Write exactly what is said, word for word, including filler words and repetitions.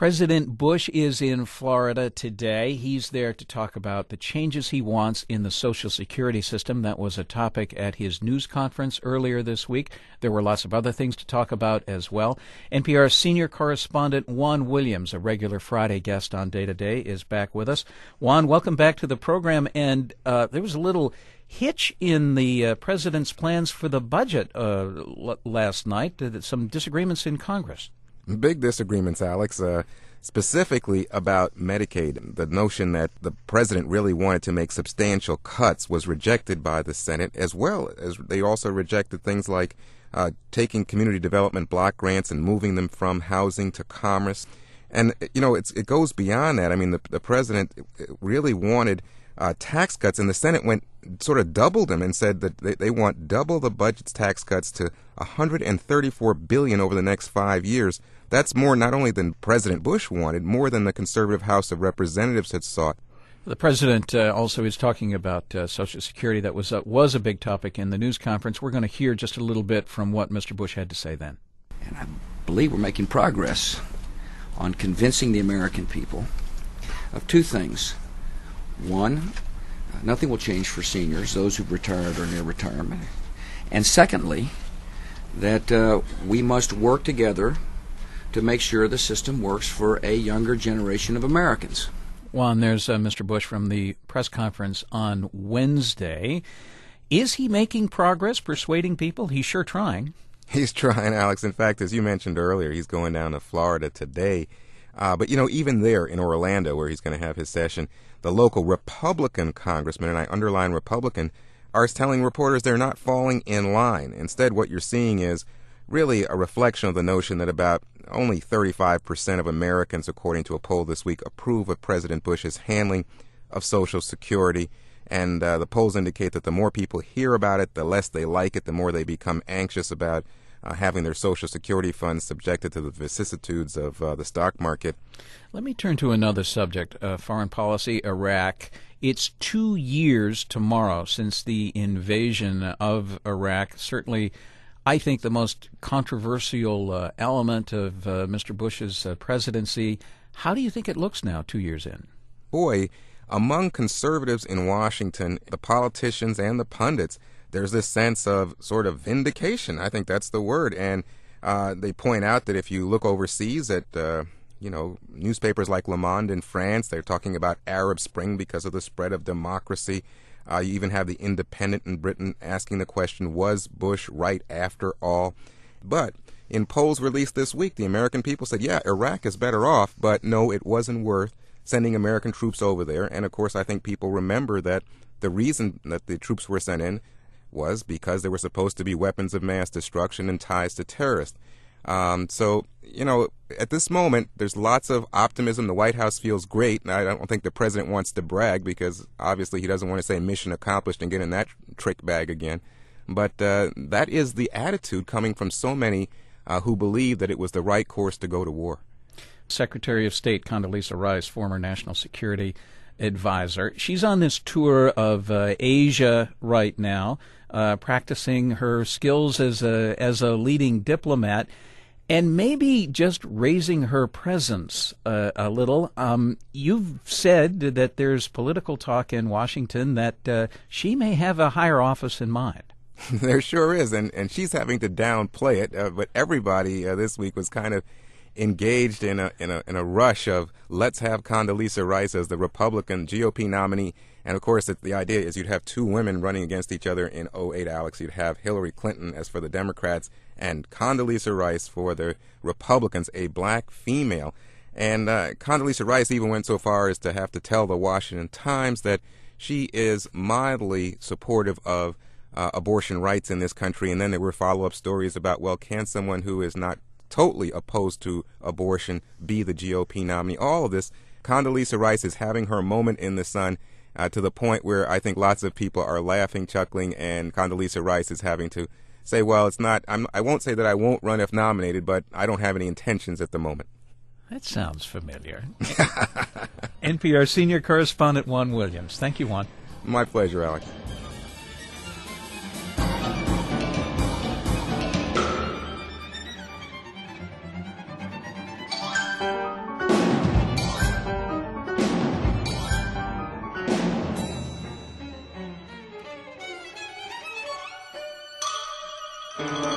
President Bush is in Florida today. He's there to talk about the changes he wants in the Social Security system. That was a topic at his news conference earlier this week. There were lots of other things to talk about as well. N P R senior correspondent Juan Williams, a regular Friday guest on Day to Day, is back with us. Juan, welcome back to the program. And uh, there was a little hitch in the uh, president's plans for the budget uh, l- last night. Uh, some disagreements in Congress. Big disagreements, Alex, uh, specifically about Medicaid. The notion that the president really wanted to make substantial cuts was rejected by the Senate, as well as they also rejected things like uh, taking community development block grants and moving them from housing to commerce. And, you know, it's, it goes beyond that. I mean, the, the president really wanted uh, tax cuts, and the Senate went sort of doubled them and said that they, they want double the budget's tax cuts to one hundred thirty-four billion dollars over the next five years. That's more not only than President Bush wanted, more than the conservative House of Representatives had sought. The president uh, also is talking about uh, Social Security. That was uh, was a big topic in the news conference. We're going to hear just a little bit from what Mister Bush had to say then. And I believe we're making progress on convincing the American people of two things. One, uh, nothing will change for seniors, those who've retired or near retirement. And secondly, that uh, we must work together to make sure the system works for a younger generation of Americans. Juan, there's uh, Mister Bush from the press conference on Wednesday. Is he making progress persuading people? He's sure trying. He's trying, Alex. In fact, as you mentioned earlier, he's going down to Florida today. Uh, but, you know, even there in Orlando, where he's going to have his session, the local Republican congressman, and I underline Republican, are telling reporters they're not falling in line. Instead, what you're seeing is really a reflection of the notion that about only thirty-five percent of Americans, according to a poll this week, approve of President Bush's handling of Social Security. And uh, the polls indicate that the more people hear about it, the less they like it, the more they become anxious about uh, having their Social Security funds subjected to the vicissitudes of uh, the stock market. Let me turn to another subject, uh, foreign policy, Iraq. It's two years tomorrow since the invasion of Iraq. Certainly, I think the most controversial uh, element of uh, Mister Bush's uh, presidency. How do you think it looks now, two years in? Boy, among conservatives in Washington, the politicians and the pundits, there's this sense of sort of vindication. I think that's the word. And uh, they point out that if you look overseas at, uh, you know, newspapers like Le Monde in France, they're talking about Arab Spring because of the spread of democracy. Uh, you even have the Independent in Britain asking the question, was Bush right after all? But in polls released this week, the American people said, yeah, Iraq is better off, but no, it wasn't worth sending American troops over there. And, of course, I think people remember that the reason that the troops were sent in was because they were supposed to be weapons of mass destruction and ties to terrorists. Um, so, you know, at this moment, there's lots of optimism. The White House feels great. And I don't think the president wants to brag because obviously he doesn't want to say mission accomplished and get in that trick bag again. But uh, that is the attitude coming from so many uh, who believe that it was the right course to go to war. Secretary of State Condoleezza Rice, former national security advisor, she's on this tour of uh, Asia right now, uh, practicing her skills as a as a leading diplomat. And maybe just raising her presence uh, a little. Um, you've said that there's political talk in Washington that uh, she may have a higher office in mind. There sure is, and, and she's having to downplay it. Uh, but everybody uh, this week was kind of engaged in a in a in a rush of let's have Condoleezza Rice as the Republican G O P nominee. And of course, it, the idea is you'd have two women running against each other in oh eight, Alex. You'd have Hillary Clinton as for the Democrats and Condoleezza Rice for the Republicans, a black female. And uh, Condoleezza Rice even went so far as to have to tell the Washington Times that she is mildly supportive of uh, abortion rights in this country. And then there were follow-up stories about, well, can someone who is not totally opposed to abortion be the G O P nominee? All of this, Condoleezza Rice is having her moment in the sun uh, to the point where I think lots of people are laughing, chuckling, and Condoleezza Rice is having to say, well, it's not, I'm, I won't say that I won't run if nominated, but I don't have any intentions at the moment. That sounds familiar. N P R senior correspondent Juan Williams. Thank you, Juan. My pleasure, Alex. Bye.